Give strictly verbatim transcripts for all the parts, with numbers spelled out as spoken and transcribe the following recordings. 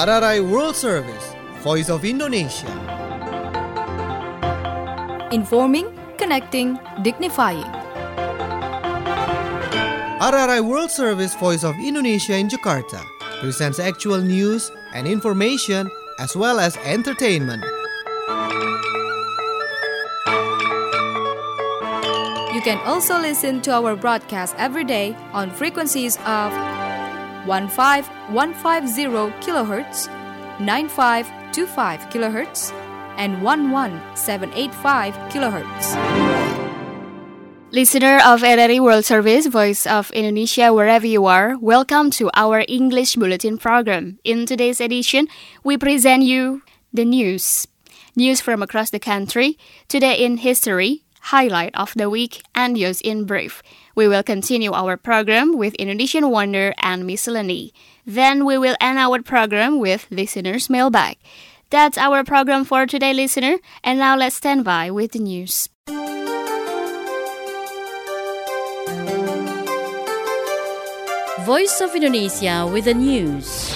R R I World Service, Voice of Indonesia. Informing, connecting, dignifying. R R I World Service, Voice of Indonesia in Jakarta presents actual news and information as well as entertainment. You can also listen to our broadcast every day on frequencies of fifteen fifty kilohertz, ninety-five twenty-five kilohertz, and eleven seven eighty-five kilohertz. Listener of R R I World Service, Voice of Indonesia, wherever you are, welcome to our English Bulletin program. In today's edition, we present you the news. News from across the country, today in history, highlight of the week, and news in brief. We will continue our program with Indonesian Wonder and Miscellany. Then we will end our program with listeners' mailbag. That's our program for today, listener. And now let's stand by with the news. Voice of Indonesia with the news.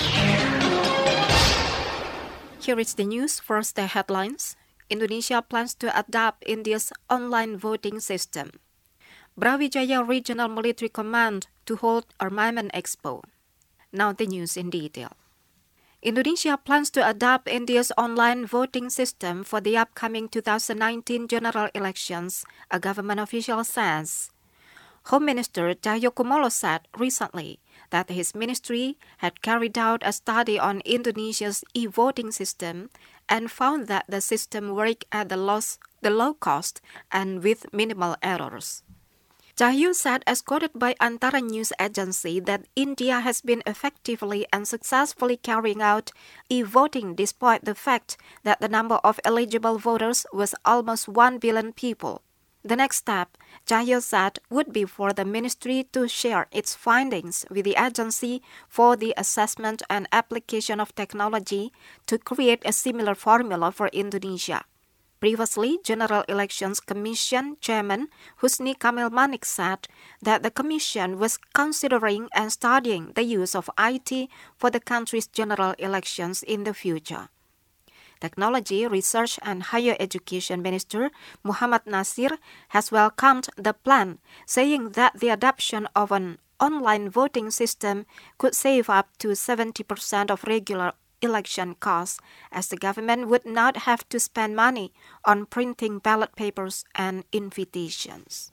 Here is the news. First, the headlines. Indonesia plans to adopt India's online voting system. Brawijaya Regional Military Command to hold Armament Expo. Now the news in detail. Indonesia plans to adopt India's online voting system for the upcoming two thousand nineteen general elections, a government official says. Home Minister Cahyokumolo said recently that his ministry had carried out a study on Indonesia's e-voting system and found that the system worked at the, loss, the low cost and with minimal errors. Cahyo said, as quoted by Antara News Agency, that India has been effectively and successfully carrying out e-voting despite the fact that the number of eligible voters was almost one billion people. The next step, Cahyo said, would be for the ministry to share its findings with the agency for the assessment and application of technology to create a similar formula for Indonesia. Previously, General Elections Commission Chairman Husni Kamil Manik said that the Commission was considering and studying the use of I T for the country's general elections in the future. Technology, Research and Higher Education Minister Muhammad Nasir has welcomed the plan, saying that the adoption of an online voting system could save up to seventy percent of regular election costs, as the government would not have to spend money on printing ballot papers and invitations.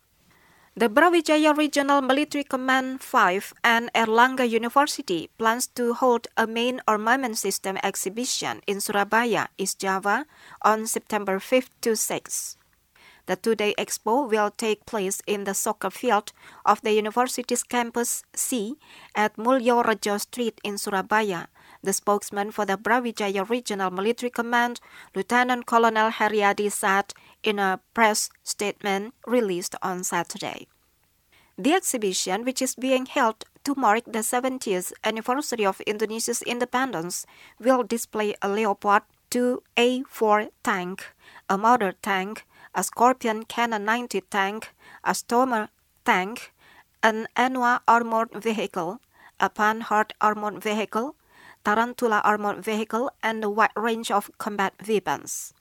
The Brawijaya Regional Military Command five and Erlangga University plans to hold a main armament system exhibition in Surabaya, East Java, on September fifth to sixth. The two-day expo will take place in the soccer field of the university's campus C at Mulyo Rejo Street in Surabaya. The spokesman for the Brawijaya Regional Military Command, Lieutenant Colonel Haryadi, said in a press statement released on Saturday. The exhibition, which is being held to mark the seventieth anniversary of Indonesia's independence, will display a Leopard two A four tank, a Marder tank, a Scorpion Cannon ninety tank, a Stormer tank, an Anwa armored vehicle, a Panhard armored vehicle, Tarantula armored vehicle, and a wide range of combat weapons.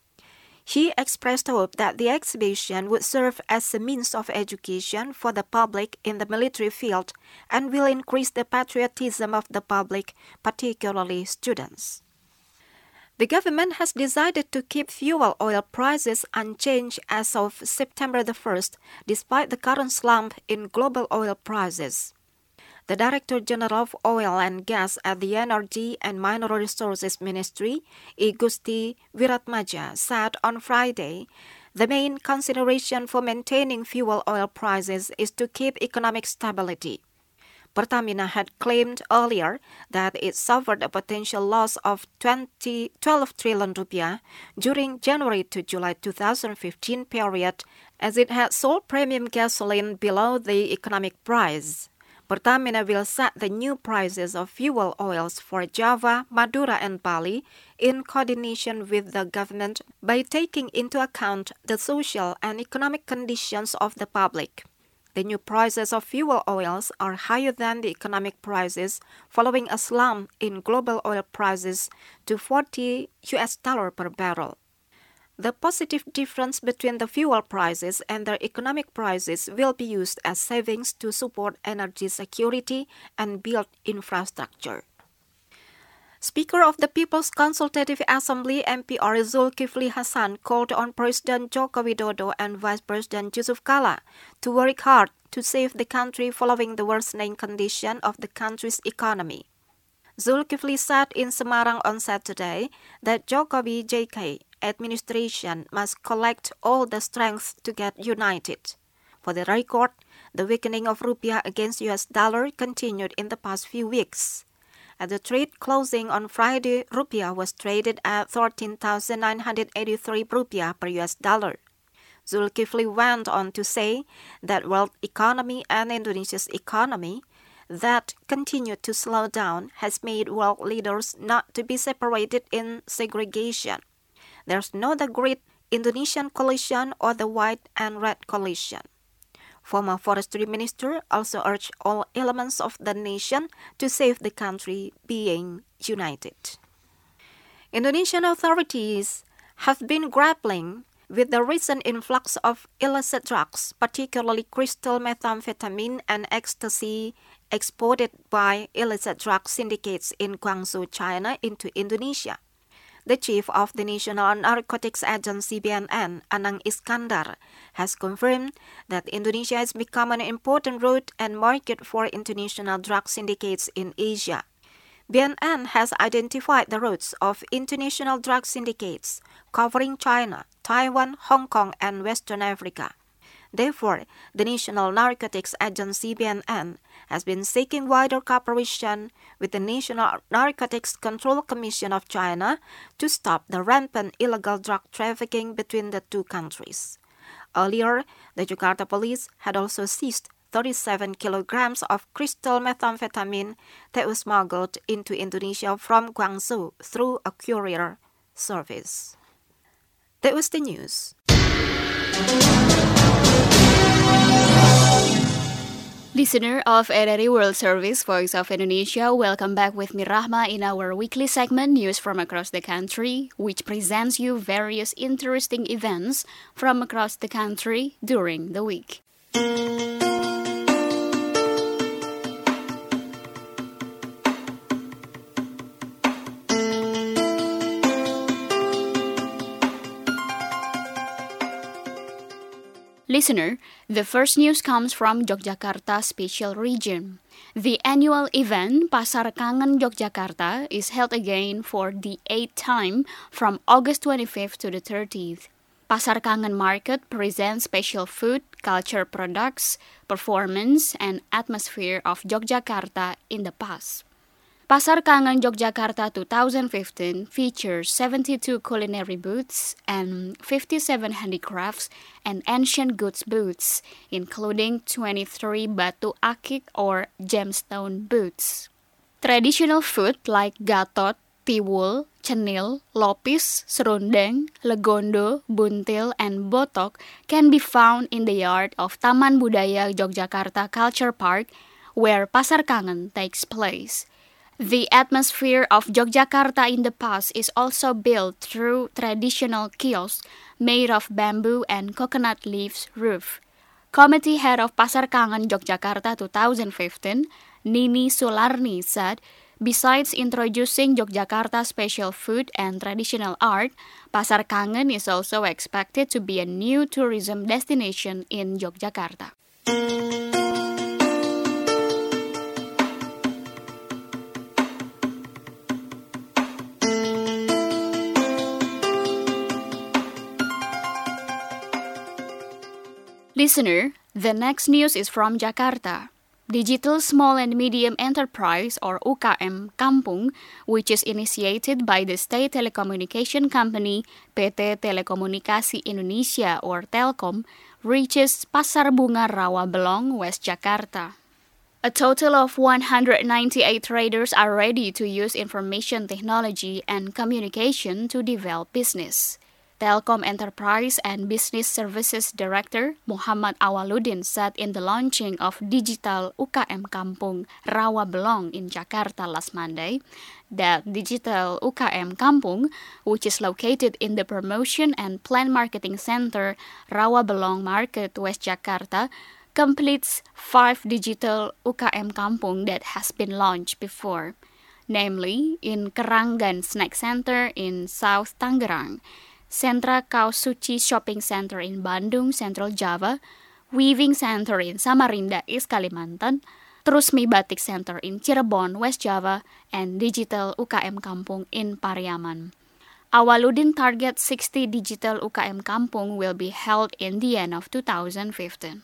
He expressed hope that the exhibition would serve as a means of education for the public in the military field and will increase the patriotism of the public, particularly students. The government has decided to keep fuel oil prices unchanged as of September the first, despite the current slump in global oil prices. The Director General of Oil and Gas at the Energy and Mineral Resources Ministry, I Gusti Wiratmadja, said on Friday, the main consideration for maintaining fuel oil prices is to keep economic stability. Pertamina had claimed earlier that it suffered a potential loss of twelve trillion rupiah during January to July two thousand fifteen period, as it had sold premium gasoline below the economic price. Pertamina will set the new prices of fuel oils for Java, Madura, and Bali in coordination with the government by taking into account the social and economic conditions of the public. The new prices of fuel oils are higher than the economic prices following a slump in global oil prices to forty U S dollars per barrel. The positive difference between the fuel prices and their economic prices will be used as savings to support energy security and build infrastructure. Speaker of the People's Consultative Assembly M P R Zulkifli Hasan called on President Joko Widodo and Vice President Yusuf Kala to work hard to save the country following the worsening condition of the country's economy. Zulkifli said in Semarang on Saturday that Jokowi J K administration must collect all the strength to get united. For the record, the weakening of rupiah against U S dollar continued in the past few weeks. At the trade closing on Friday, rupiah was traded at thirteen thousand nine hundred eighty-three rupiah per U S dollar. Zulkifli went on to say that world economy and Indonesia's economy that continued to slow down has made world leaders not to be separated in segregation. There's no the Great Indonesian Coalition or the White and Red Coalition. Former Forestry Minister also urged all elements of the nation to save the country being united. Indonesian authorities have been grappling with the recent influx of illicit drugs, particularly crystal methamphetamine and ecstasy exported by illicit drug syndicates in Guangzhou, China into Indonesia. The chief of the National Narcotics Agency B N N, Anang Iskandar, has confirmed that Indonesia has become an important route and market for international drug syndicates in Asia. B N N has identified the routes of international drug syndicates covering China, Taiwan, Hong Kong, and Western Africa. Therefore, the National Narcotics Agency B N N has been seeking wider cooperation with the National Narcotics Control Commission of China to stop the rampant illegal drug trafficking between the two countries. Earlier, the Jakarta police had also seized thirty-seven kilograms of crystal methamphetamine that was smuggled into Indonesia from Guangzhou through a courier service. That was the news. Listener of R R I World Service, Voice of Indonesia, welcome back with me Rahma in our weekly segment News from Across the Country, which presents you various interesting events from across the country during the week. Listener, the first news comes from Yogyakarta Special Region. The annual event Pasar Kangen Yogyakarta is held again for the eighth time from August twenty-fifth to the thirtieth. Pasar Kangen Market presents special food, culture products, performance, and atmosphere of Yogyakarta in the past. Pasar Kangen Yogyakarta twenty fifteen features seventy-two culinary booths and fifty-seven handicrafts and ancient goods booths, including twenty-three batu akik or gemstone booths. Traditional food like gatot, tiwul, cenil, lopis, serundeng, legondo, buntil, and botok can be found in the yard of Taman Budaya Yogyakarta Culture Park, where Pasar Kangen takes place. The atmosphere of Yogyakarta in the past is also built through traditional kiosks made of bamboo and coconut leaves roof. Committee head of Pasar Kangen Yogyakarta twenty fifteen, Nini Sularni, said, besides introducing Yogyakarta special food and traditional art, Pasar Kangen is also expected to be a new tourism destination in Yogyakarta. Listener, the next news is from Jakarta. Digital Small and Medium Enterprise or U K M Kampung, which is initiated by the State Telecommunication Company P T Telekomunikasi Indonesia or Telkom, reaches Pasar Bunga Rawabelong, West Jakarta. A total of one hundred ninety-eight traders are ready to use information technology and communication to develop business. Telkom Enterprise and Business Services Director Muhammad Awaluddin said in the launching of Digital U K M Kampung Rawabelong in Jakarta last Monday that Digital U K M Kampung, which is located in the Promotion and Plan Marketing Center Rawabelong Market, West Jakarta, completes five Digital U K M Kampung that has been launched before, namely in Keranggan Snack Center in South Tangerang, Sentra Kaus Suci Shopping Center in Bandung, Central Java, Weaving Center in Samarinda, East Kalimantan, Trusmi Batik Center in Cirebon, West Java, and Digital U K M Kampung in Pariaman. Awaluddin targets sixty Digital U K M Kampung will be held in the end of two thousand fifteen.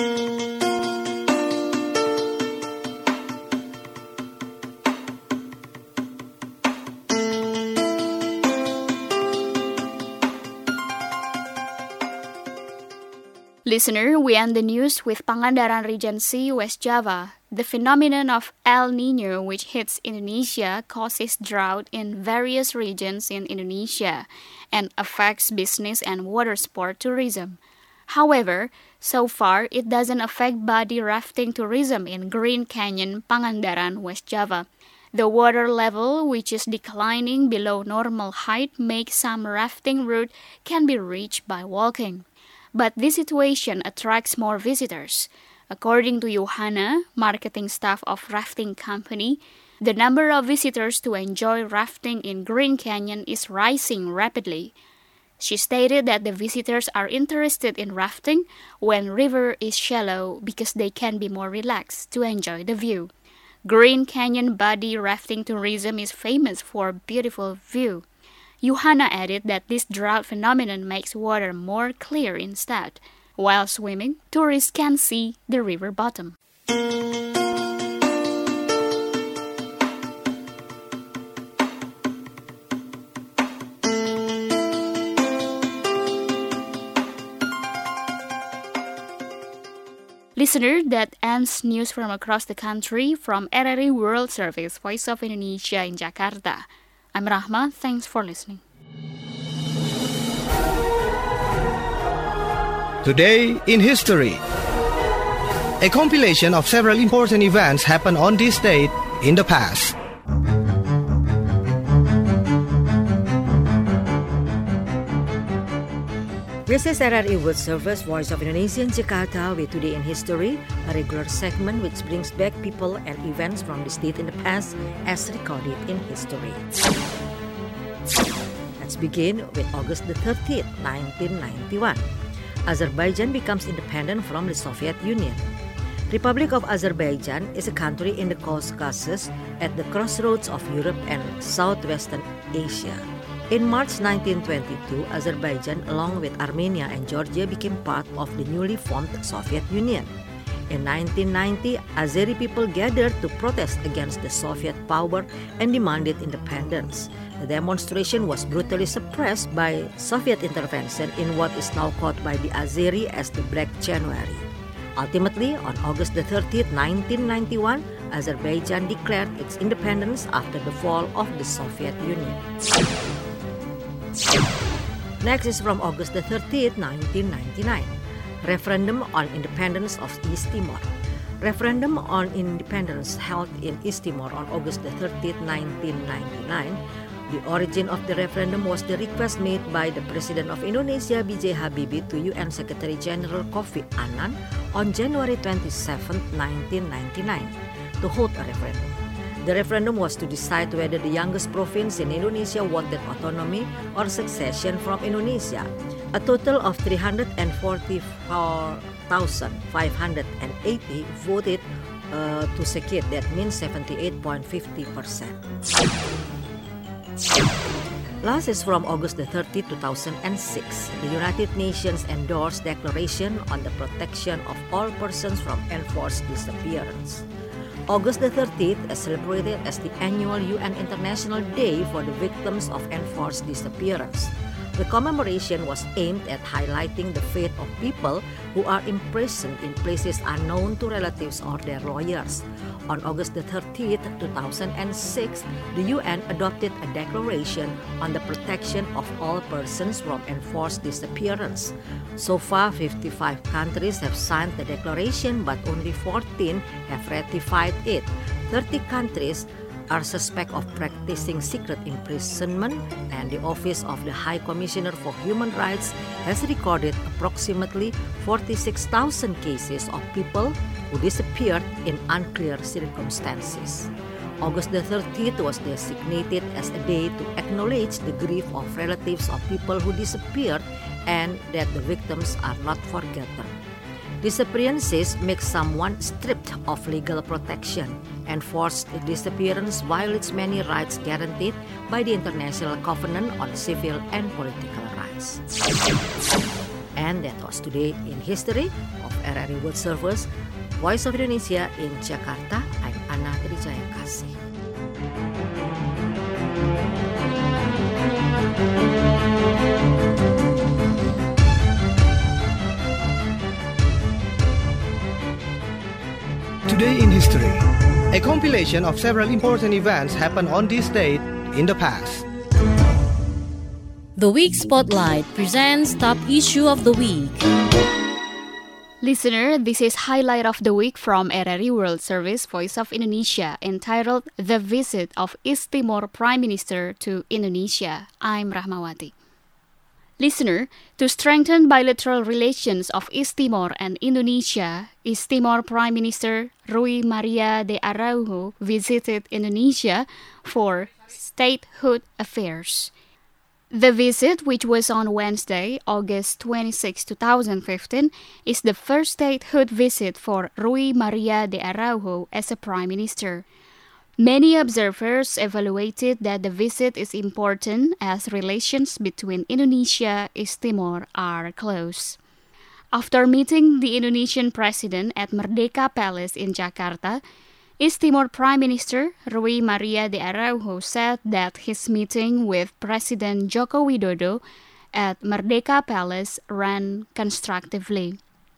Listener, we end the news with Pangandaran Regency, West Java. The phenomenon of El Niño, which hits Indonesia, causes drought in various regions in Indonesia and affects business and water sport tourism. However, so far, it doesn't affect body rafting tourism in Green Canyon, Pangandaran, West Java. The water level, which is declining below normal height, makes some rafting route can be reached by walking. But this situation attracts more visitors. According to Johanna, marketing staff of rafting company, the number of visitors to enjoy rafting in Green Canyon is rising rapidly. She stated that the visitors are interested in rafting when river is shallow because they can be more relaxed to enjoy the view. Green Canyon body rafting tourism is famous for beautiful view. Johanna added that this drought phenomenon makes water more clear instead. While swimming, tourists can see the river bottom. Listener, that ends news from across the country from R R I World Service, Voice of Indonesia in Jakarta. I'm Rahma, thanks for listening. Today in History. A compilation of several important events happened on this date in the past. This is R R I World Service, Voice of Indonesia in Jakarta with Today in History, a regular segment which brings back people and events from this date in the past as recorded in history. Let's begin with August the thirtieth, nineteen ninety-one. Azerbaijan becomes independent from the Soviet Union. Republic of Azerbaijan is a country in the Caucasus at the crossroads of Europe and Southwestern Asia. In March nineteen twenty-two, Azerbaijan, along with Armenia and Georgia, became part of the newly formed Soviet Union. In nineteen ninety, Azeri people gathered to protest against the Soviet power and demanded independence. The demonstration was brutally suppressed by Soviet intervention in what is now called by the Azeri as the Black January. Ultimately, on August the thirtieth, nineteen ninety-one, Azerbaijan declared its independence after the fall of the Soviet Union. Next is from August the thirtieth, nineteen ninety-nine. Referendum on Independence of East Timor. Referendum on Independence held in East Timor on August the thirtieth, nineteen ninety-nine. The origin of the referendum was the request made by the President of Indonesia, B J Habibie, to U N Secretary General Kofi Annan on January twenty-seventh, nineteen ninety-nine, to hold a referendum. The referendum was to decide whether the youngest province in Indonesia wanted autonomy or succession from Indonesia. A total of three hundred forty-four thousand five hundred eighty voted uh, to secede. That means seventy-eight point five zero percent. Last is from August the thirtieth, two thousand six. The United Nations endorsed Declaration on the Protection of All Persons from Enforced Disappearance. August the thirtieth is celebrated as the annual U N International Day for the Victims of Enforced Disappearance. The commemoration was aimed at highlighting the fate of people who are imprisoned in places unknown to relatives or their lawyers. On August the thirtieth, two thousand six, the U N adopted a declaration on the protection of all persons from enforced disappearance. So far, fifty-five countries have signed the declaration, but only fourteen have ratified it. thirty countries are suspect of practicing secret imprisonment, and the Office of the High Commissioner for Human Rights has recorded approximately forty-six thousand cases of people who disappeared in unclear circumstances. August the thirtieth was designated as a day to acknowledge the grief of relatives of people who disappeared and that the victims are not forgotten. Disappearances make someone stripped of legal protection, and forced disappearance violates many rights guaranteed by the International Covenant on Civil and Political Rights. And that was Today in History of R R I World Service, Voice of Indonesia in Jakarta. I'm Anna Trijaya Kasih. Today in History, a compilation of several important events happened on this date in the past. The Week Spotlight presents Top Issue of the Week. Listener, this is Highlight of the Week from R R I World Service Voice of Indonesia, entitled The Visit of East Timor Prime Minister to Indonesia. I'm Rahmawati. Listener, to strengthen bilateral relations of East Timor and Indonesia, East Timor Prime Minister Rui Maria de Araujo visited Indonesia for statehood affairs. The visit, which was on Wednesday, August twenty-sixth, twenty fifteen, is the first statehood visit for Rui Maria de Araujo as a Prime Minister. Many observers evaluated that the visit is important as relations between Indonesia and East Timor are close. After meeting the Indonesian President at Merdeka Palace in Jakarta, East Timor Prime Minister Rui Maria de Araujo said that his meeting with President Joko Widodo at Merdeka Palace ran constructively.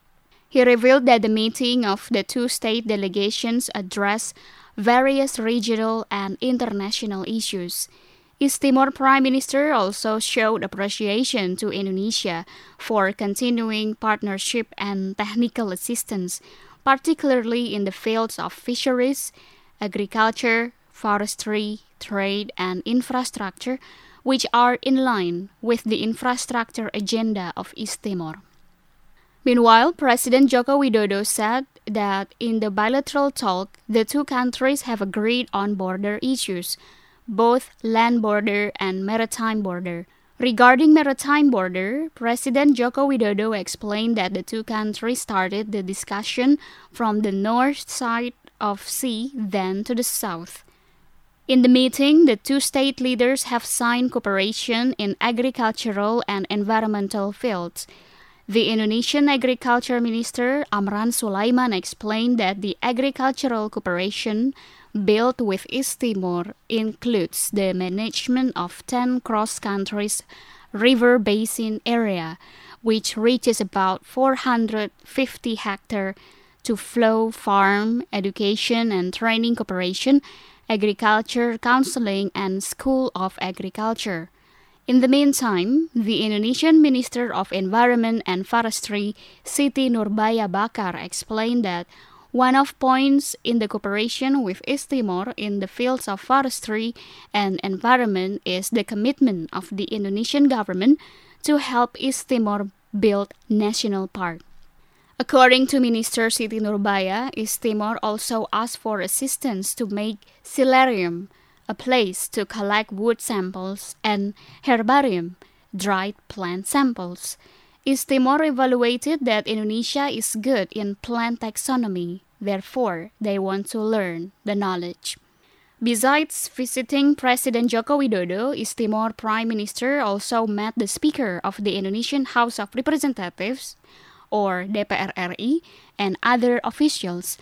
He revealed that the meeting of the two state delegations addressed various regional and international issues. East Timor Prime Minister also showed appreciation to Indonesia for continuing partnership and technical assistance, particularly in the fields of fisheries, agriculture, forestry, trade, and infrastructure, which are in line with the infrastructure agenda of East Timor. Meanwhile, President Joko Widodo said that in the bilateral talk, the two countries have agreed on border issues, both land border and maritime border. Regarding maritime border, President Joko Widodo explained that the two countries started the discussion from the north side of sea, then to the south. In the meeting, the two state leaders have signed cooperation in agricultural and environmental fields. The Indonesian Agriculture Minister Amran Sulaiman explained that the agricultural cooperation built with East Timor includes the management of ten cross-country river basin area, which reaches about four hundred fifty hectares, to flow farm, education and training cooperation, agriculture counseling, and school of agriculture. In the meantime, the Indonesian Minister of Environment and Forestry, Siti Nurbaya Bakar, explained that one of points in the cooperation with East Timor in the fields of forestry and environment is the commitment of the Indonesian government to help East Timor build national park. According to Minister Siti Nurbaya, East Timor also asked for assistance to make silarium, a place to collect wood samples, and herbarium, dried plant samples. East Timor evaluated that Indonesia is good in plant taxonomy, therefore they want to learn the knowledge. Besides visiting President Joko Widodo, East Timor Prime Minister also met the Speaker of the Indonesian House of Representatives, or D P R R I, and other officials.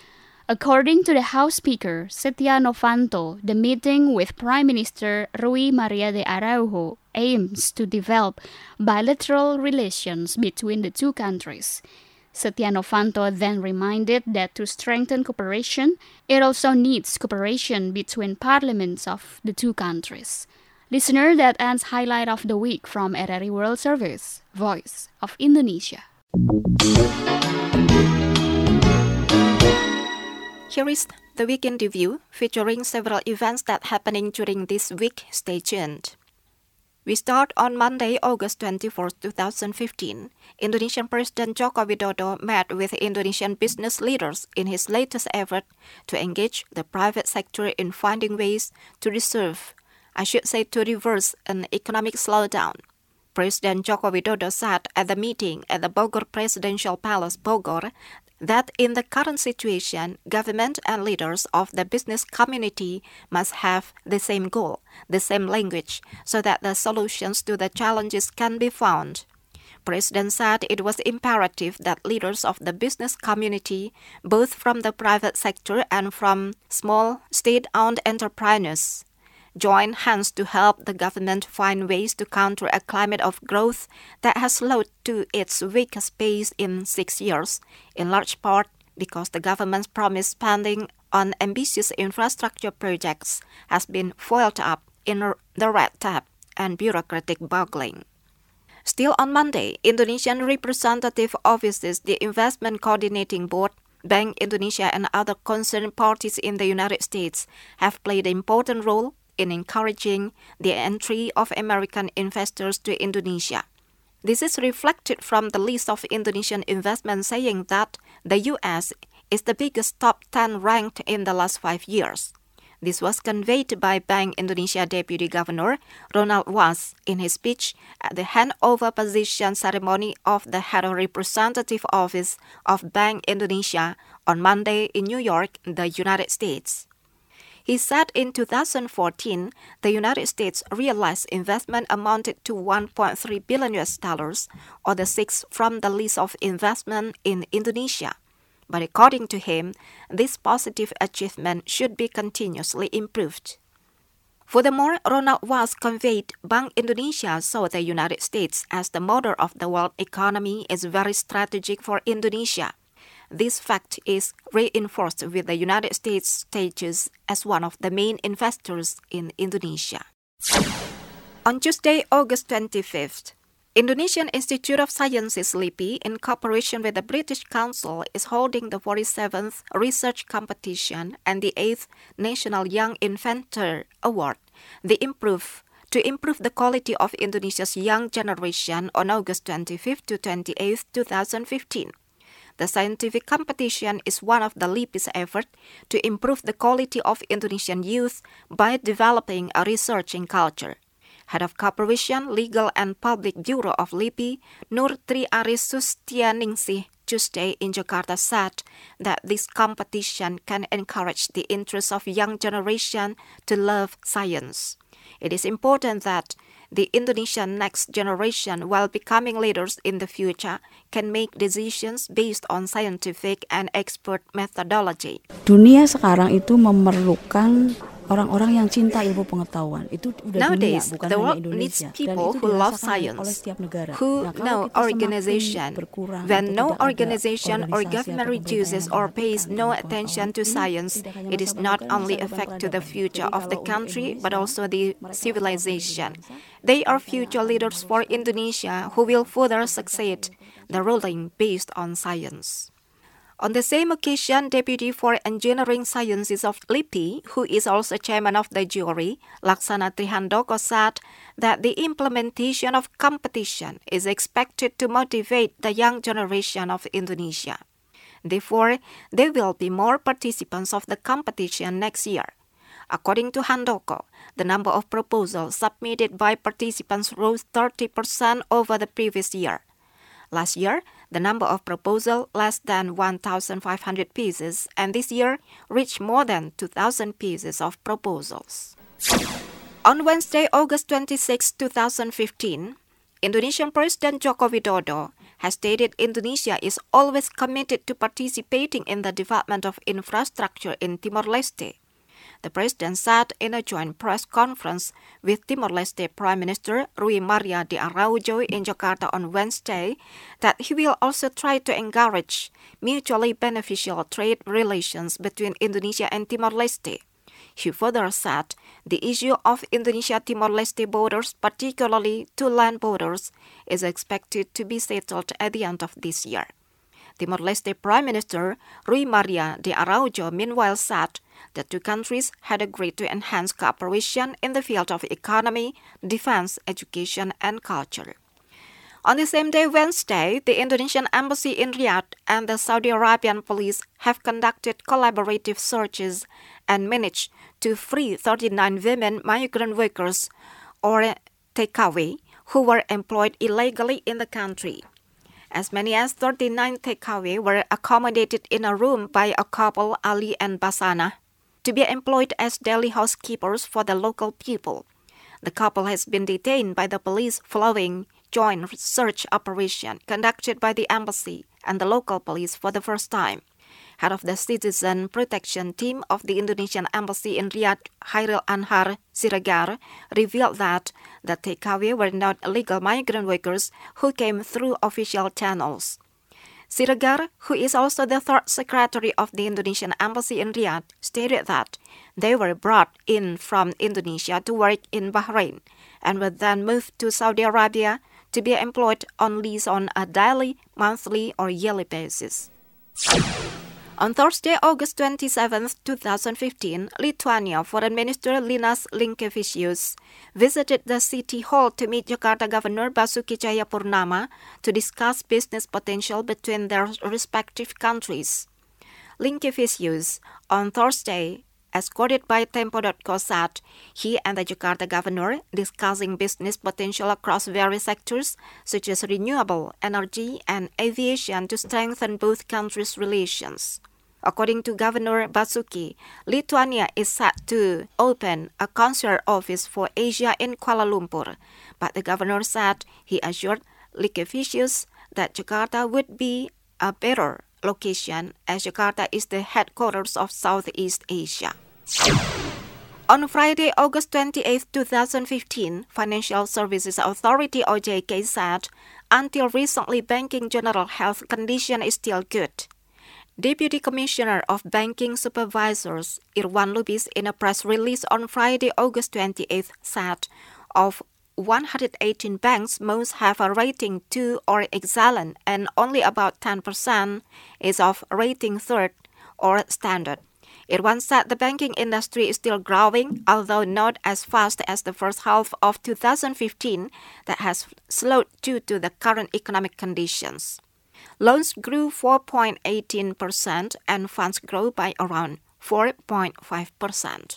According to the House Speaker, Setia Novanto, the meeting with Prime Minister Rui Maria de Araujo aims to develop bilateral relations between the two countries. Setia Novanto then reminded that to strengthen cooperation, it also needs cooperation between parliaments of the two countries. Listener, that ends Highlight of the Week from R R I World Service, Voice of Indonesia. Here is the Weekend Review, featuring several events that are happening during this week. Stay tuned. We start on Monday, August twenty-fourth, twenty fifteen. Indonesian President Joko Widodo met with Indonesian business leaders in his latest effort to engage the private sector in finding ways to reserve, I should say to reverse, an economic slowdown. President Joko Widodo said at the meeting at the Bogor Presidential Palace, Bogor, that in the current situation, government and leaders of the business community must have the same goal, the same language, so that the solutions to the challenges can be found. President said it was imperative that leaders of the business community, both from the private sector and from small state-owned entrepreneurs, join hands to help the government find ways to counter a climate of growth that has slowed to its weakest pace in six years, in large part because the government's promised spending on ambitious infrastructure projects has been foiled up in the red tape and bureaucratic boggling. Still on Monday, Indonesian representative offices, the Investment Coordinating Board, Bank Indonesia and other concerned parties in the United States have played an important role in encouraging the entry of American investors to Indonesia. This is reflected from the list of Indonesian investments saying that the U S is the biggest top ten ranked in the last five years. This was conveyed by Bank Indonesia Deputy Governor Ronald Was in his speech at the handover position ceremony of the Head of Representative Office of Bank Indonesia on Monday in New York, the United States. He said in two thousand fourteen, the United States realized investment amounted to one point three billion U S dollars, or the sixth from the list of investment in Indonesia. But according to him, this positive achievement should be continuously improved. Furthermore, Ronald Was conveyed Bank Indonesia saw the United States as the motor of the world economy is very strategic for Indonesia. This fact is reinforced with the United States' status as one of the main investors in Indonesia. On Tuesday, August twenty-fifth, Indonesian Institute of Sciences (L I P I), in cooperation with the British Council, is holding the forty-seventh Research Competition and the eighth National Young Inventor Award, the Improve, to improve the quality of Indonesia's young generation on August twenty-fifth to twenty-eighth, twenty fifteen. The scientific competition is one of the L I P I's efforts to improve the quality of Indonesian youth by developing a researching culture. Head of Cooperation, Legal and Public Bureau of L I P I, Nur Tri Aris Sustianingsih, Tuesday in Jakarta said that this competition can encourage the interest of young generation to love science. It is important that the Indonesian next generation, while becoming leaders in the future, can make decisions based on scientific and expert methodology. Dunia sekarang itu memerlukan orang-orang yang cinta ilmu pengetahuan. Itu udah Nowadays, dunia, bukan the hanya world Indonesia. needs Dan people itu who love dirasakan oleh science, setiap negara. who Nah, kalau know kita semakin organization. berkurang When atau no tidak ada organization or organisasi government atau reduces pemerintah or yang pays memperhatikan no ilmu attention to pengetahuan, science, tidak hanya it is masa not bangun, only masa affect to the peradaban. future Jadi of the kalau untuk country, but Indonesia, also the mereka civilization. harus bangsa, They are future leaders for Indonesia who will further succeed the ruling based on science. On the same occasion, Deputy for Engineering Sciences of L I P I, who is also chairman of the jury, Laksana Trihandoko, said that the implementation of competition is expected to motivate the young generation of Indonesia. Therefore, there will be more participants of the competition next year. According to Handoko, the number of proposals submitted by participants rose thirty percent over the previous year. Last year, the number of proposals less than one thousand five hundred pieces, and this year reached more than two thousand pieces of proposals. On Wednesday, August twenty-sixth, twenty fifteen, Indonesian President Joko Widodo has stated Indonesia is always committed to participating in the development of infrastructure in Timor-Leste. The president said in a joint press conference with Timor-Leste Prime Minister Rui Maria de Araujo in Jakarta on Wednesday that he will also try to encourage mutually beneficial trade relations between Indonesia and Timor-Leste. He further said the issue of Indonesia-Timor-Leste borders, particularly two land borders, is expected to be settled at the end of this year. Timor-Leste Prime Minister Rui Maria de Araujo meanwhile said the two countries had agreed to enhance cooperation in the field of economy, defense, education, and culture. On the same day, Wednesday, the Indonesian embassy in Riyadh and the Saudi Arabian police have conducted collaborative searches and managed to free thirty-nine women migrant workers, or T K W, who were employed illegally in the country. As many as thirty-nine T K W were accommodated in a room by a couple, Ali and Basana, to be employed as daily housekeepers for the local people. The couple has been detained by the police following joint search operation conducted by the embassy and the local police for the first time. Head of the Citizen Protection Team of the Indonesian Embassy in Riyadh, Hairil Anhar Siregar, revealed that the T K W were not illegal migrant workers who came through official channels. Siregar, who is also the third secretary of the Indonesian Embassy in Riyadh, stated that they were brought in from Indonesia to work in Bahrain and were then moved to Saudi Arabia to be employed on lease on a daily, monthly, or yearly basis. On Thursday, August twenty-seventh, twenty fifteen, Lithuania Foreign Minister Linas Linkevicius visited the city hall to meet Jakarta Governor Basuki Cahayapurnama to discuss business potential between their respective countries. Linkevicius, on Thursday, as quoted by Tempo dot co, said he and the Jakarta governor discussing business potential across various sectors such as renewable energy and aviation to strengthen both countries' relations. According to Governor Basuki, Lithuania is set to open a consular office for Asia in Kuala Lumpur, but the governor said he assured Linkevicius that Jakarta would be a better location as Jakarta is the headquarters of Southeast Asia. On Friday, August twenty-eighth, twenty fifteen, Financial Services Authority O J K said until recently banking general health condition is still good. Deputy Commissioner of Banking Supervisors Irwan Lubis in a press release on Friday, August twenty-eighth said of one hundred eighteen banks, most have a rating two or excellent, and only about ten percent is of rating third or standard. Irwan said the banking industry is still growing, although not as fast as the first half of two thousand fifteen that has slowed due to the current economic conditions. Loans grew four point one eight percent and funds grew by around four point five percent.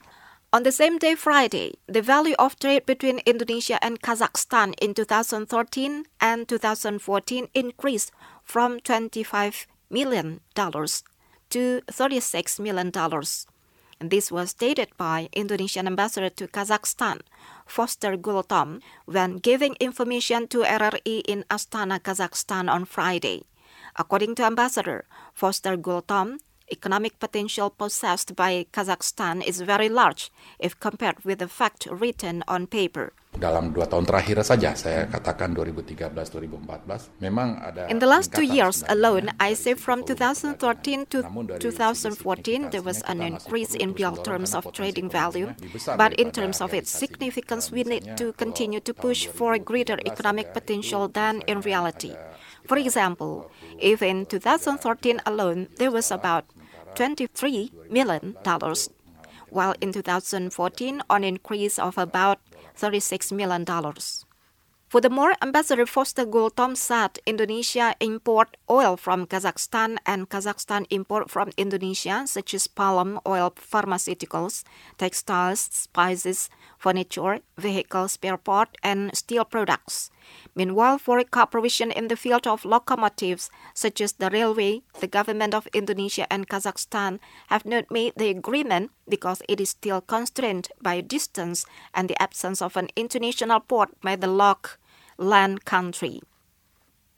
On the same day, Friday, the value of trade between Indonesia and Kazakhstan in two thousand thirteen and two thousand fourteen increased from twenty-five million dollars to thirty-six million dollars. And this was stated by Indonesian ambassador to Kazakhstan, Foster Gultom, when giving information to R R I in Astana, Kazakhstan on Friday. According to Ambassador Foster Gultom, economic potential possessed by Kazakhstan is very large if compared with the fact written on paper. Dalam dua tahun terakhir saja, saya katakan dua ribu tiga belas dua ribu empat belas, memang ada. In the last two years alone, I say from two thousand thirteen to two thousand fourteen, there was an increase in real terms of trading value. But in terms of its significance, we need to continue to push for greater economic potential than in reality. For example, if in two thousand thirteen alone, there was about twenty-three million dollars, while in two thousand fourteen, an increase of about thirty-six million dollars. Furthermore, Ambassador Foster Gultom said Indonesia import oil from Kazakhstan and Kazakhstan import from Indonesia, such as palm oil, pharmaceuticals, textiles, spices, furniture, vehicle spare part, and steel products. Meanwhile, for cooperation in the field of locomotives, such as the railway, the government of Indonesia and Kazakhstan have not made the agreement because it is still constrained by distance and the absence of an international port by the lock land country.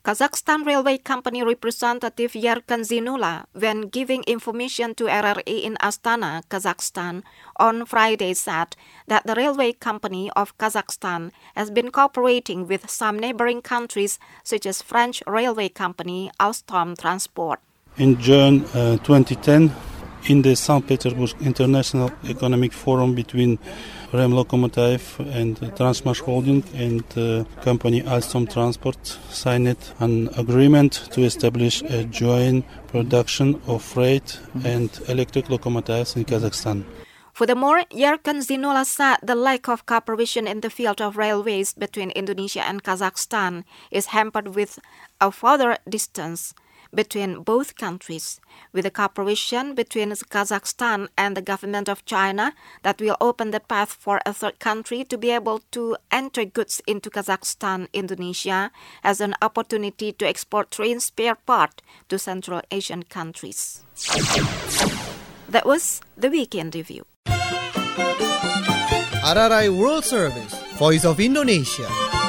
Kazakhstan Railway Company representative Yerkan Zinula, when giving information to R R A in Astana, Kazakhstan, on Friday said that the railway company of Kazakhstan has been cooperating with some neighboring countries such as French railway company Alstom Transport. In June uh, twenty ten, in the Saint Petersburg International Economic Forum between Rem Lokomotiv and uh, Transmash Holding and uh, company Alstom Transport signed an agreement to establish a joint production of freight and electric locomotives in Kazakhstan. Furthermore, Yerkan Zinula said the lack of cooperation in the field of railways between Indonesia and Kazakhstan is hampered with a further distance between both countries, with the cooperation between Kazakhstan and the government of China that will open the path for a third country to be able to enter goods into Kazakhstan, Indonesia, as an opportunity to export train spare part to Central Asian countries. That was the Weekend Review. R R I World Service, Voice of Indonesia.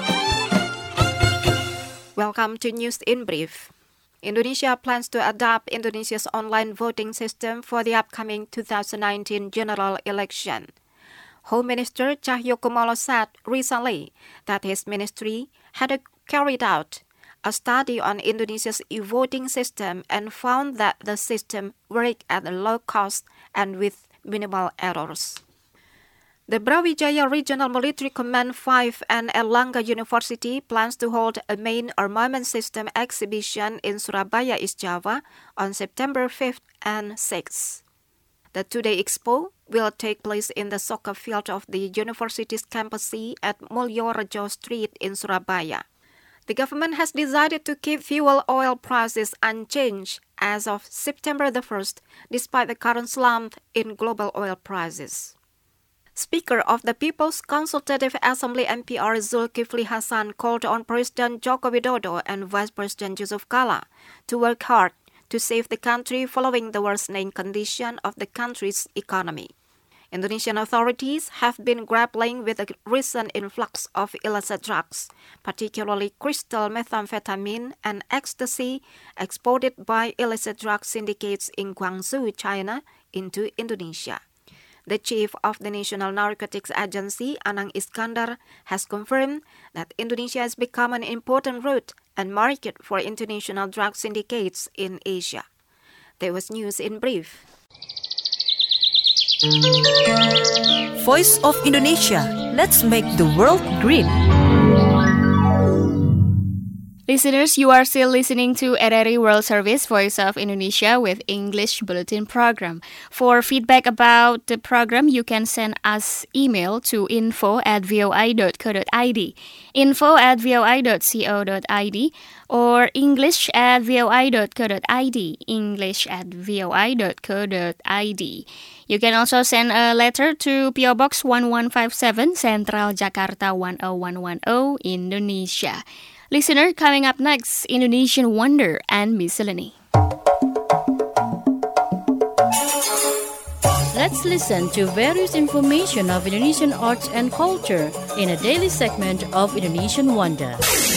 Welcome to News in Brief. Indonesia plans to adopt Indonesia's online voting system for the upcoming two thousand nineteen general election. Home Minister Cahyokumolo said recently that his ministry had carried out a study on Indonesia's e-voting system and found that the system worked at a low cost and with minimal errors. The Brawijaya Regional Military Command five and Erlangga University plans to hold a main armament system exhibition in Surabaya, East Java on September fifth and sixth. The two-day expo will take place in the soccer field of the university's campus C at Mulyorejo Street in Surabaya. The government has decided to keep fuel oil prices unchanged as of September the first, despite the current slump in global oil prices. Speaker of the People's Consultative Assembly M P R Zulkifli Hasan called on President Joko Widodo and Vice President Yusuf Kala to work hard to save the country following the worsening condition of the country's economy. Indonesian authorities have been grappling with the recent influx of illicit drugs, particularly crystal methamphetamine and ecstasy exported by illicit drug syndicates in Guangzhou, China, into Indonesia. The chief of the National Narcotics Agency, Anang Iskandar, has confirmed that Indonesia has become an important route and market for international drug syndicates in Asia. There was News in Brief. Voice of Indonesia. Let's make the world green. Listeners, you are still listening to R R I World Service, Voice of Indonesia with English Bulletin Program. For feedback about the program, you can send us email to info at voi dot co dot id, info at voi dot co dot id, or english at voi dot co dot id, english at voi dot co dot id. You can also send a letter to P O Box one one five seven, Central Jakarta one oh one one oh, Indonesia. Listener, coming up next, Indonesian Wonder and Miscellany. Let's listen to various information of Indonesian arts and culture in a daily segment of Indonesian Wonder.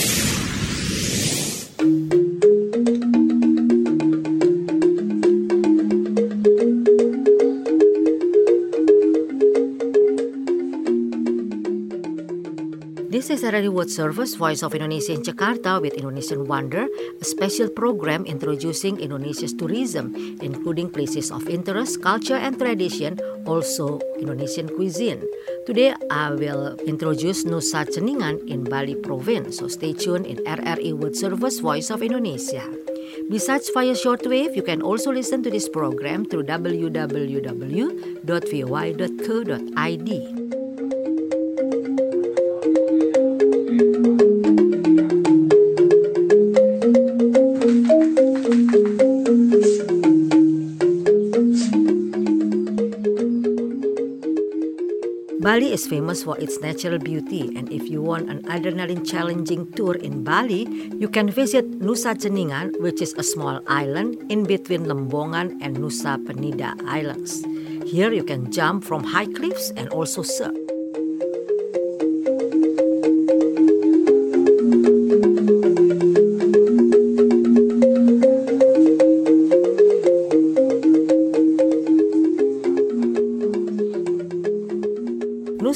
This is R R I World Service, Voice of Indonesia in Jakarta with Indonesian Wonder, a special program introducing Indonesia's tourism, including places of interest, culture and tradition, also Indonesian cuisine. Today, I will introduce Nusa Ceningan in Bali Province, so stay tuned in R R I World Service, Voice of Indonesia. Besides via shortwave, you can also listen to this program through w w w dot voi dot co dot id. Bali is famous for its natural beauty, and if you want an adrenaline-challenging tour in Bali, you can visit Nusa Ceningan, which is a small island in between Lembongan and Nusa Penida Islands. Here you can jump from high cliffs and also surf.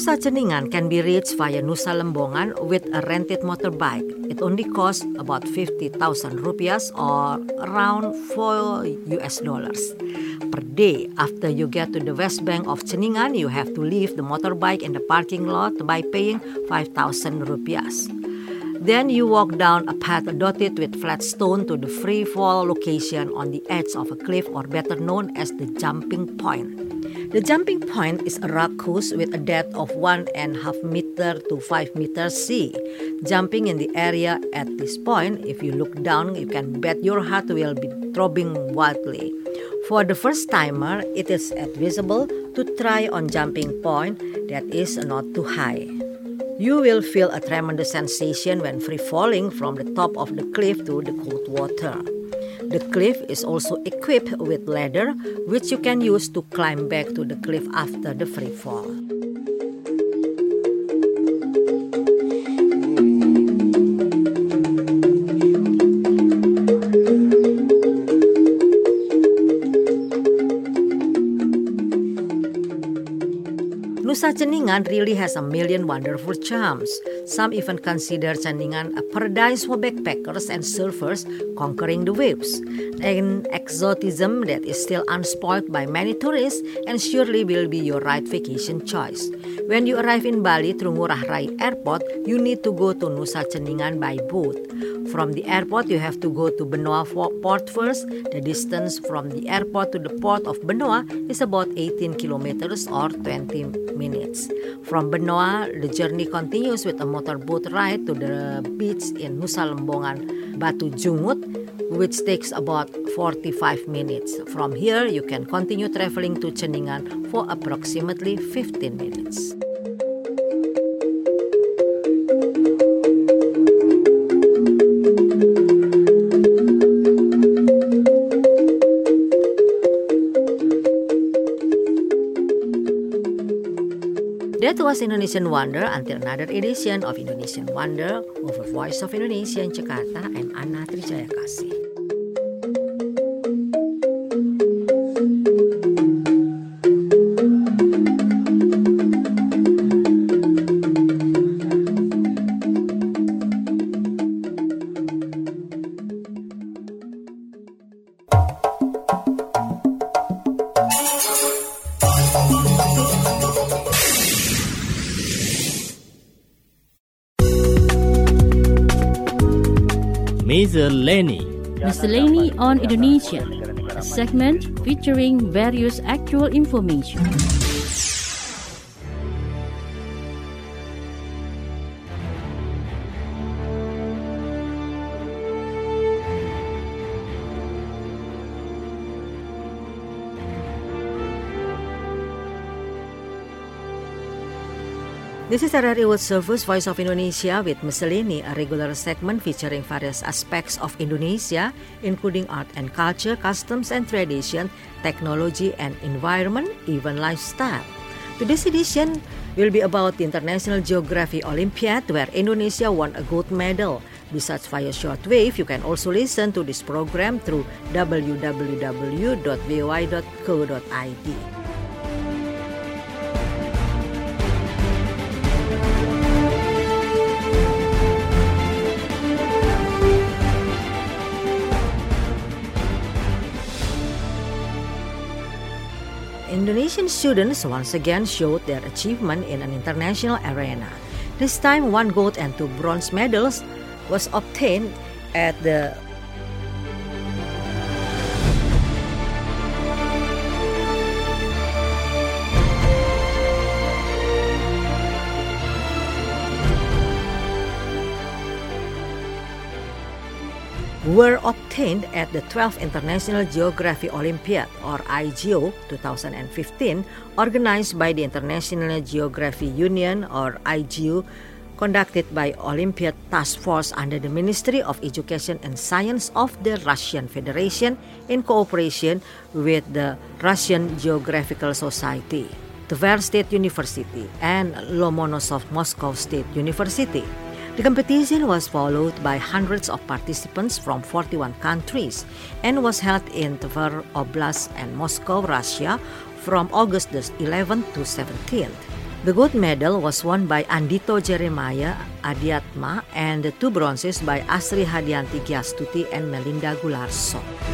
Nusa Ceningan can be reached via Nusa Lembongan with a rented motorbike. It only costs about fifty thousand rupiahs or around four U S dollars per day. After you get to the west bank of Ceningan, you have to leave the motorbike in the parking lot by paying five thousand rupiahs. Then you walk down a path dotted with flat stone to the free fall location on the edge of a cliff, or better known as the jumping point. The jumping point is a rock course with a depth of one and a half meter to five meters sea. Jumping in the area at this point, if you look down, you can bet your heart will be throbbing wildly. For the first timer, it is advisable to try on jumping point that is not too high. You will feel a tremendous sensation when free falling from the top of the cliff to the cold water. The cliff is also equipped with ladder, which you can use to climb back to the cliff after the free fall. Nusa Ceningan really has a million wonderful charms. Some even consider Ceningan a paradise for backpackers and surfers conquering the waves, an exotism that is still unspoiled by many tourists and surely will be your right vacation choice. When you arrive in Bali through Ngurah Rai Airport, you need to go to Nusa Ceningan by boat. From the airport, you have to go to Benoa Port first. The distance from the airport to the port of Benoa is about eighteen kilometers or twenty minutes. From Benoa, the journey continues with a motorboat ride to the beach in Nusa Lembongan, Batu Jungut, which takes about forty-five minutes. From here, you can continue traveling to Ceningan for approximately fifteen minutes. That was Indonesian Wonder. Until another edition of Indonesian Wonder, over Voice of Indonesia in Jakarta, I'm Anna Trijaya Kasih. Miscellany. Miscellany on Indonesia, a segment featuring various actual information. This is R R I World Service, Voice of Indonesia with Miscellany, a regular segment featuring various aspects of Indonesia, including art and culture, customs and tradition, technology and environment, even lifestyle. Today's edition will be about the International Geography Olympiad, where Indonesia won a gold medal. Besides via shortwave, you can also listen to this program through w w w dot v o i dot co dot i d. Indonesian students once again showed their achievement in an international arena. This time, one gold and two bronze medals was obtained at the were obtained at the twelfth International Geography Olympiad, or I G O twenty fifteen, organized by the International Geography Union, or I G O, conducted by Olympiad Task Force under the Ministry of Education and Science of the Russian Federation in cooperation with the Russian Geographical Society, Tver State University, and Lomonosov Moscow State University. The competition was followed by hundreds of participants from forty-one countries and was held in Tver Oblast and Moscow, Russia from August eleventh to seventeenth. The gold medal was won by Andito Jeremiah Adiatma and the two bronzes by Asri Hadianti Gyastuti and Melinda Gularso.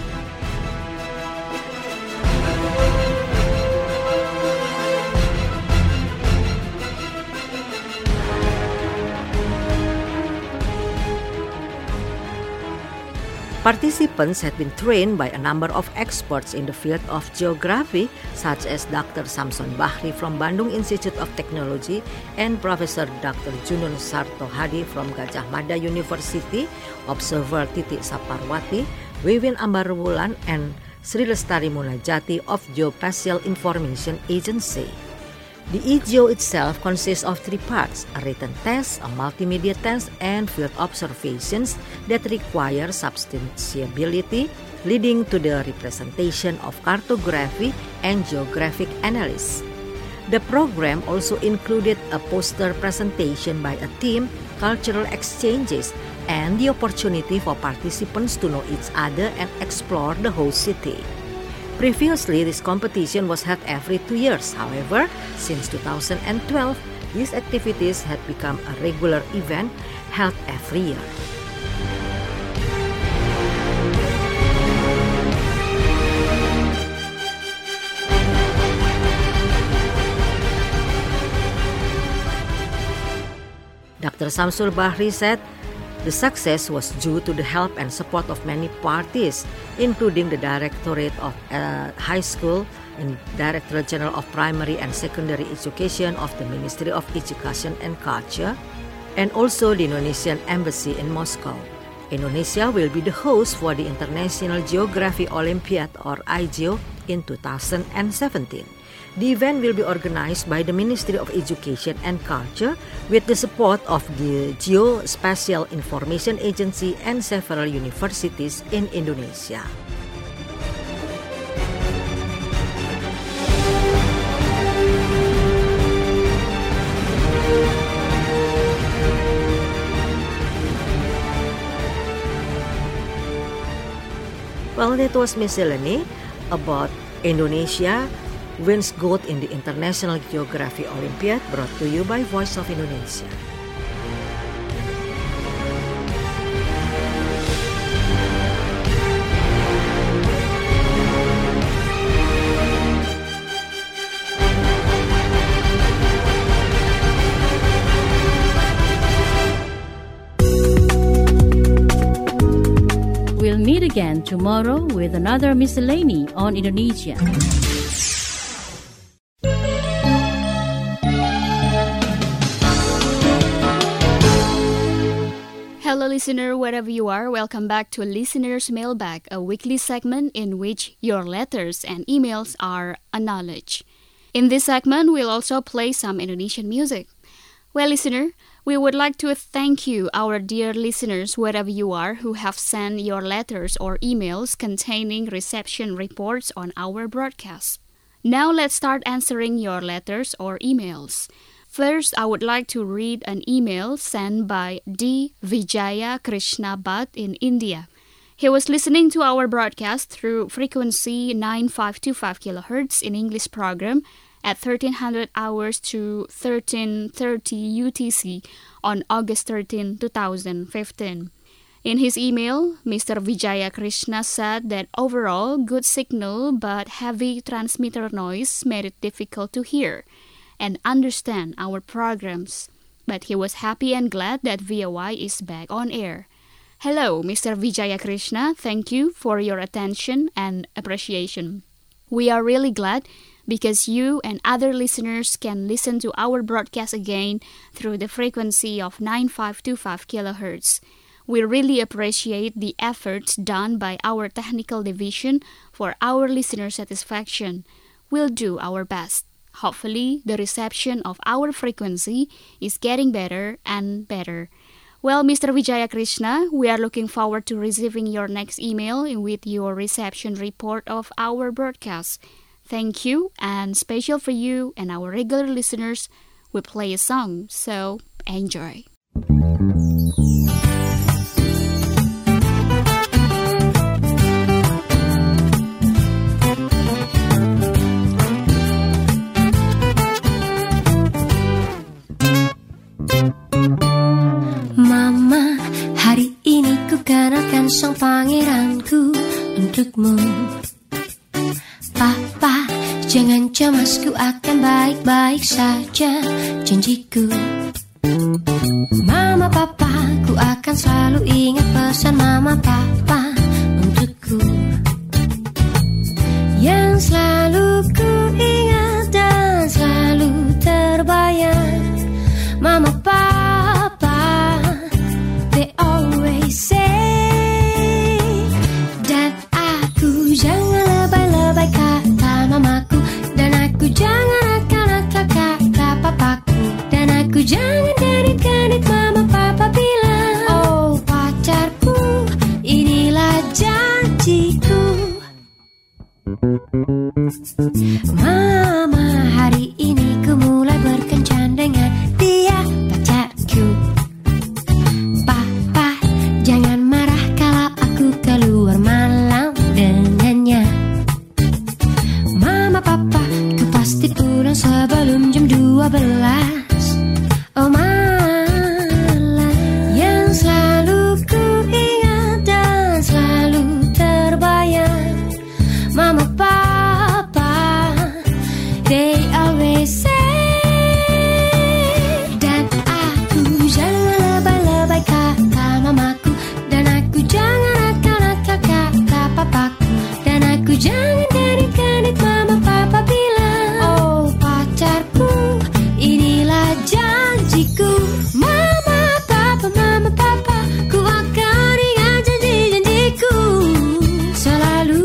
Participants had been trained by a number of experts in the field of geography, such as Doctor Samson Bahri from Bandung Institute of Technology and Professor Doctor Junun Sarto Hadi from Gajah Mada University, Observer Titi Saparwati, Wiwin Ambarwulan, and Sri Lestari Munajati of Geospatial Information Agency. The E-Geo itself consists of three parts, a written test, a multimedia test, and field observations that require substantiability, leading to the representation of cartography and geographic analysis. The program also included a poster presentation by a team, cultural exchanges, and the opportunity for participants to know each other and explore the host city. Previously, this competition was held every two years. However, since two thousand twelve, these activities had become a regular event held every year. Doctor Samsul Bahri said, the success was due to the help and support of many parties, including the Directorate of uh, High School and Directorate General of Primary and Secondary Education of the Ministry of Education and Culture, and also the Indonesian Embassy in Moscow. Indonesia will be the host for the International Geography Olympiad or I G E O in two thousand seventeen. The event will be organized by the Ministry of Education and Culture with the support of the Geospatial Information Agency and several universities in Indonesia. Well, that was miscellany about Indonesia wins gold in the International Geography Olympiad, brought to you by Voice of Indonesia. We'll meet again tomorrow with another miscellany on Indonesia. Hello listener, wherever you are, welcome back to Listener's Mailbag, a weekly segment in which your letters and emails are acknowledged. In this segment, we'll also play some Indonesian music. Well, listener, we would like to thank you, our dear listeners, wherever you are, who have sent your letters or emails containing reception reports on our broadcast. Now let's start answering your letters or emails. First, I would like to read an email sent by D. Vijaya Krishna Bhatt in India. He was listening to our broadcast through frequency nine five two five kilohertz in English program at thirteen hundred hours to thirteen thirty U T C on August thirteenth, twenty fifteen. In his email, Mister Vijaya Krishna said that overall good signal but heavy transmitter noise made it difficult to hear and understand our programs, but he was happy and glad that V O I is back on air. Hello, Mister Vijaya Krishna, thank you for your attention and appreciation. We are really glad because you and other listeners can listen to our broadcast again through the frequency of nine five two five kilohertz. We really appreciate the efforts done by our technical division for our listener satisfaction. We'll do our best. Hopefully, the reception of our frequency is getting better and better. Well, Mister Vijaya Krishna, we are looking forward to receiving your next email with your reception report of our broadcast. Thank you, and special for you and our regular listeners, we play a song, so enjoy. untukmu. Papa, jangan cemas, ku akan baik-baik saja, janjiku. Mama, papa, ku akan selalu ingat pesan mama, papa untukku. Yang selalu ku ingat dan selalu terbayang, mama, papa, they always say that aku jangan lebay-lebay kata mamaku, dan aku jangan nakal-nakal kata papaku, dan aku jangan genit-genit mama papa bilang. Oh pacarku, inilah janjiku. Mama, hari ini ku mulai berkencan dengan dia, pacarku. Papa, jangan marah kalau aku keluar malam dengannya. Mama, papa, ku pasti pulang sebelum jam dua belas. Oh malam, yang selalu ku ingat dan selalu terbayang, mama, papa, they always say that aku jangan lebay-lebay kata mamaku, dan aku jangan nakal-nakal kata papaku, dan aku jangan genit-genit mama papa bilang. Oh pacarku, inilah janjiku. Mama, papa, mama, papa, ku akan ingat janji-janjiku selalu.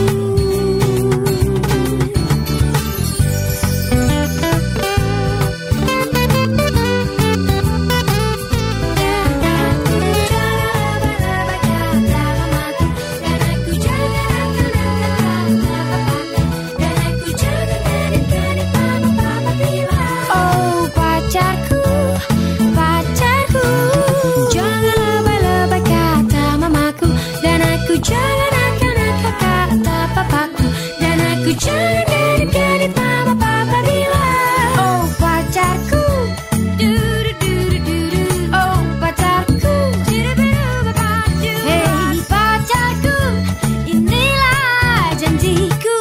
Oh pacarku, pacarku, jangan lebay-lebay kata mamaku, dan aku jangan nakal-nakal kata papaku, dan aku jangan genit-genit mama papa bilang. Oh pacarku, du-du-du-du-du-du. Oh pacarku, du-du-du-du-du-du. Hey pacarku, inilah janjiku.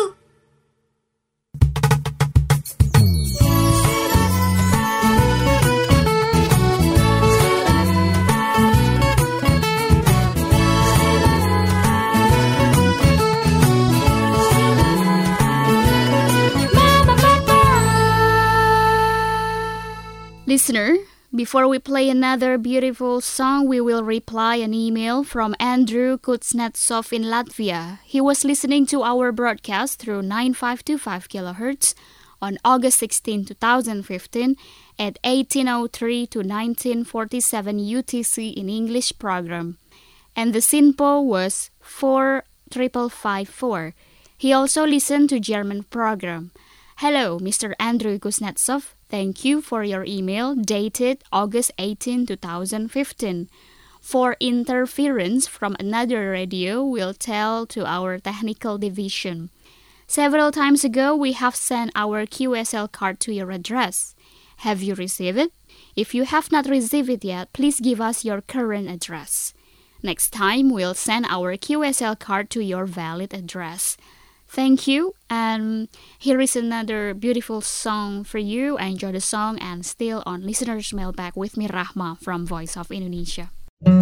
Listener, before we play another beautiful song, we will reply an email from Andrew Kuznetsov in Latvia. He was listening to our broadcast through nine five two five kilohertz on August sixteenth, twenty fifteen at eighteen oh three to nineteen forty-seven U T C in English program. And the SINPO was four five five four. He also listened to German program. Hello, Mister Andrew Kuznetsov. Thank you for your email dated August eighteenth, twenty fifteen. For interference from another radio, we'll tell to our technical division. Several times ago, we have sent our Q S L card to your address. Have you received it? If you have not received it yet, please give us your current address. Next time, we'll send our Q S L card to your valid address. Thank you, and here is another beautiful song for you. Enjoy the song, and still on Listener's Mailbag with me, Rahma, from Voice of Indonesia.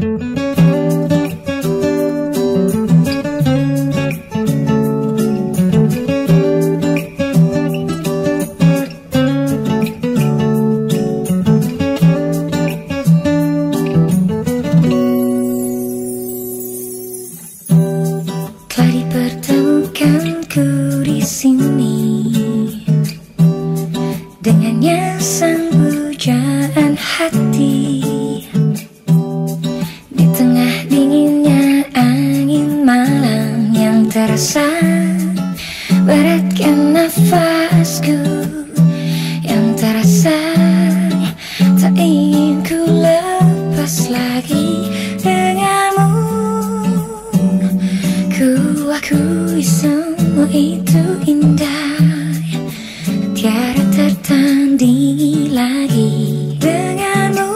Telah dipertemukanku di sini dengannya sang pujaan hati, di tengah dinginnya angin malam yang terasa beratkan nafasku, yang terasa tak ingin ku lepas lagi denganmu. Ku akui semua itu indah, tiada tertandingi lagi denganmu.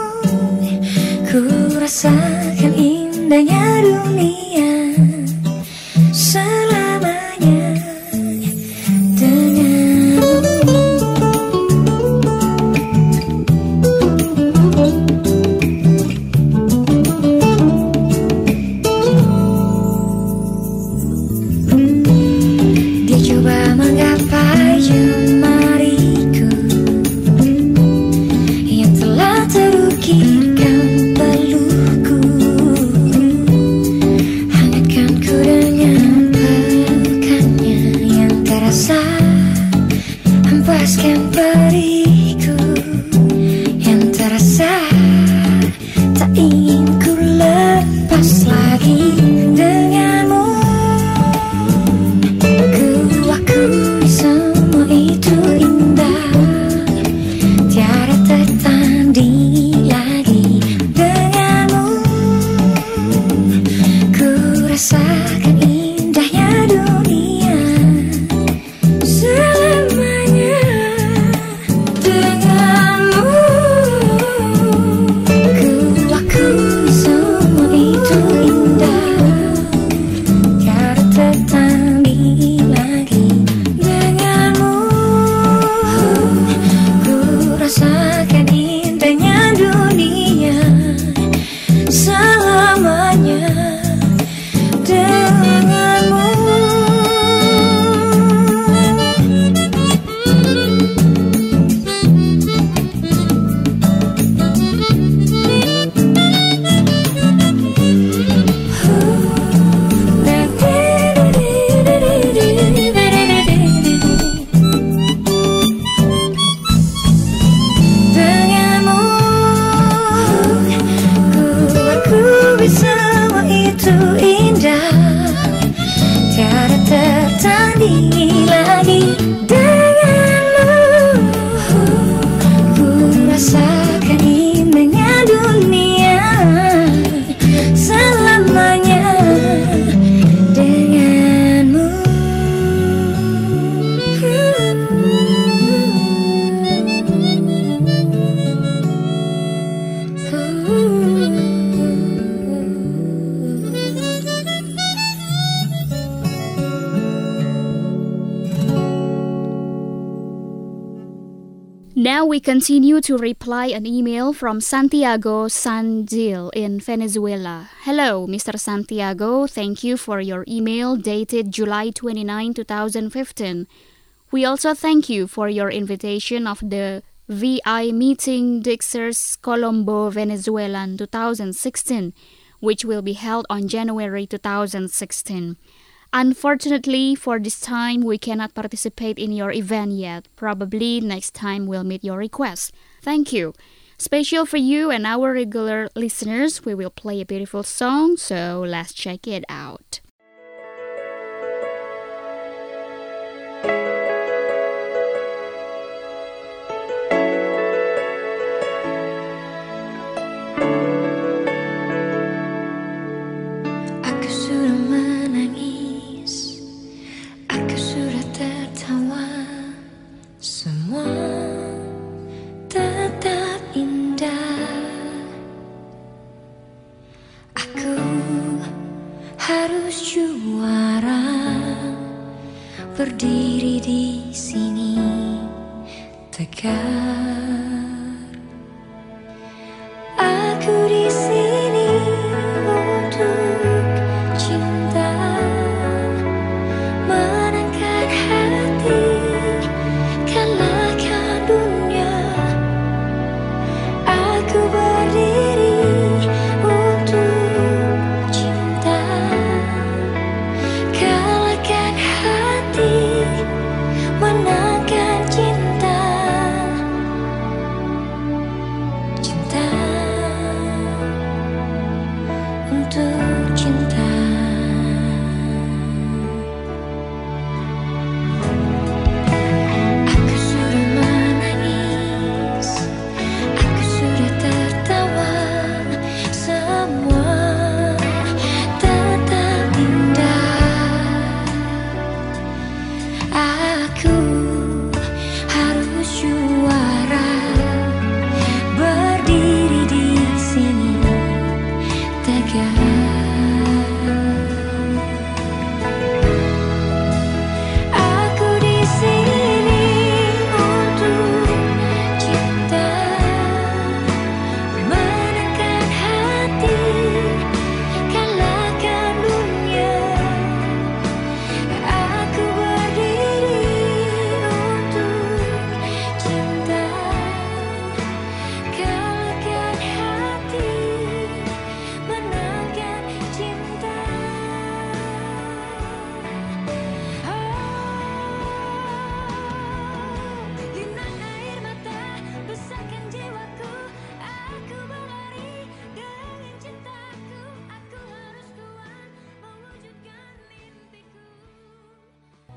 Ku rasakan indahnya dunia Now we continue to reply an email from Santiago Sanjil in Venezuela. Hello, Mister Santiago. Thank you for your email dated July twenty-ninth, twenty fifteen. We also thank you for your invitation of the V I meeting Dixers Colombo Venezuelan twenty sixteen, which will be held on January twenty sixteen. Unfortunately, for this time, we cannot participate in your event yet. Probably next time we'll meet your request. Thank you. Special for you and our regular listeners, we will play a beautiful song, so let's check it out. Berdiri di sini tegar, aku di sini untuk cinta, menangkan hati, kalahkan dunia. Aku berdiri untuk cinta, kalahkan hati, menangkan cinta.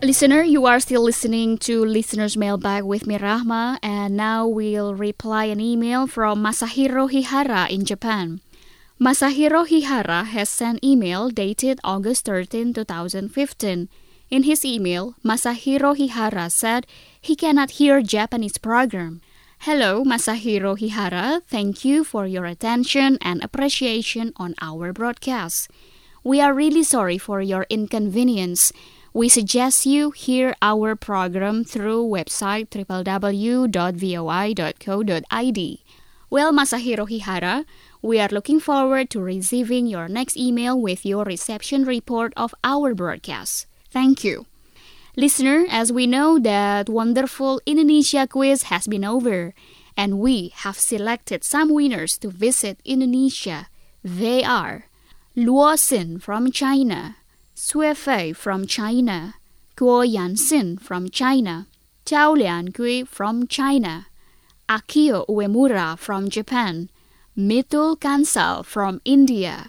Listener, you are still listening to Listener's Mailbag with me, Rahma, and now we'll reply an email from Masahiro Hihara in Japan. Masahiro Hihara has sent email dated August thirteenth, twenty fifteen. In his email, Masahiro Hihara said he cannot hear Japanese program. Hello, Masahiro Hihara. Thank you for your attention and appreciation on our broadcast. We are really sorry for your inconvenience. We suggest you hear our program through website w w w dot v o i dot co dot i d. Well, Masahiro Hihara, we are looking forward to receiving your next email with your reception report of our broadcast. Thank you. Listener, as we know that wonderful Indonesia quiz has been over, and we have selected some winners to visit Indonesia. They are Luo Xin from China, Sui Fei from China, Guo Yanxin from China, Chao Liangui from China, Akio Uemura from Japan, Mitul Kansal from India,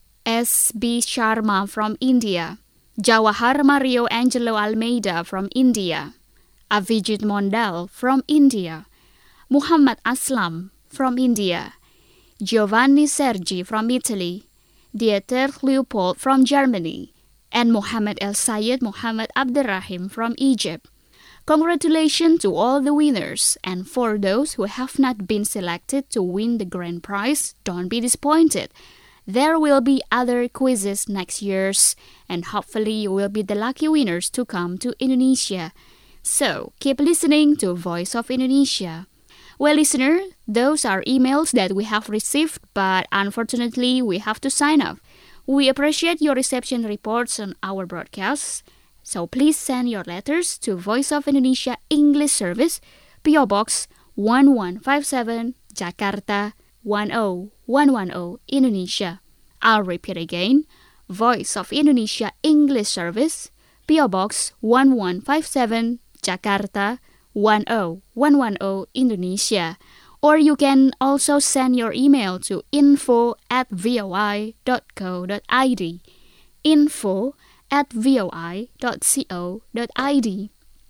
S B Sharma from India, Jawahar Mario Angelo Almeida from India, Avijit Mondal from India, Muhammad Aslam from India, Giovanni Sergi from Italy, Dieter Leopold from Germany, and Mohammed El Sayed Mohammed Abderrahim from Egypt. Congratulations to all the winners, and for those who have not been selected to win the grand prize, don't be disappointed. There will be other quizzes next year, and hopefully you will be the lucky winners to come to Indonesia. So, keep listening to Voice of Indonesia. Well, listener, those are emails that we have received, but unfortunately we have to sign off. We appreciate your reception reports on our broadcasts, so please send your letters to Voice of Indonesia English Service, P O Box one one five seven, Jakarta one oh one one oh, Indonesia. I'll repeat again, Voice of Indonesia English Service, P O Box one one five seven, Jakarta one oh one one oh, Indonesia. Or you can also send your email to info at voi dot co dot i d. Info at voi dot co dot i d.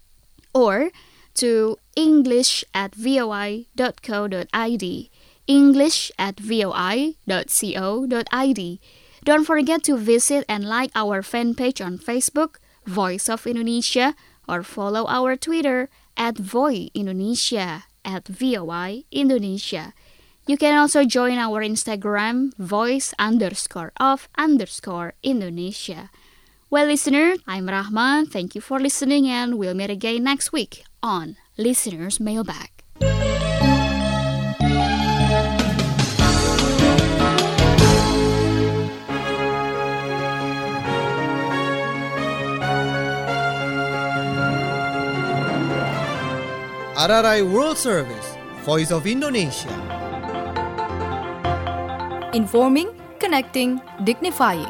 Or to english at voi dot co dot i d. English at voi dot co dot i d. Don't forget to visit and like our fan page on Facebook, Voice of Indonesia, or follow our Twitter at Voi Indonesia. At V O I Indonesia. You can also join our Instagram, voice underscore of underscore Indonesia. Well, listener, I'm Rahma. Thank you for listening, and we'll meet again next week on Listener's Mailbag. R R I World Service, Voice of Indonesia. Informing, connecting, dignifying.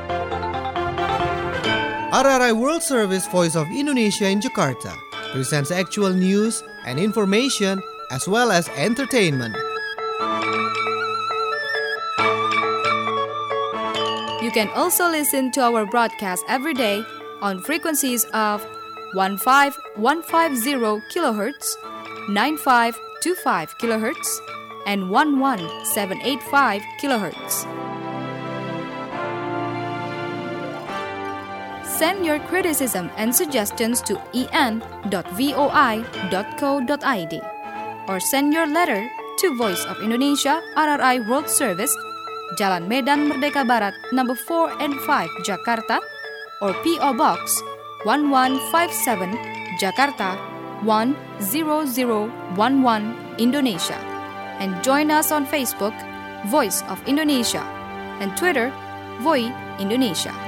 R R I World Service, Voice of Indonesia in Jakarta presents actual news and information as well as entertainment. You can also listen to our broadcast every day on frequencies of one five one five zero kilohertz, nine five two five kilohertz, and one one seven eight five kilohertz. Send your criticism and suggestions to e n dot voi dot co dot i d or send your letter to Voice of Indonesia R R I World Service, Jalan Medan Merdeka Barat, number four and five, Jakarta, or P O Box one one five seven, Jakarta one zero zero one one, Indonesia. And join us on Facebook, Voice of Indonesia, and Twitter, Voi Indonesia.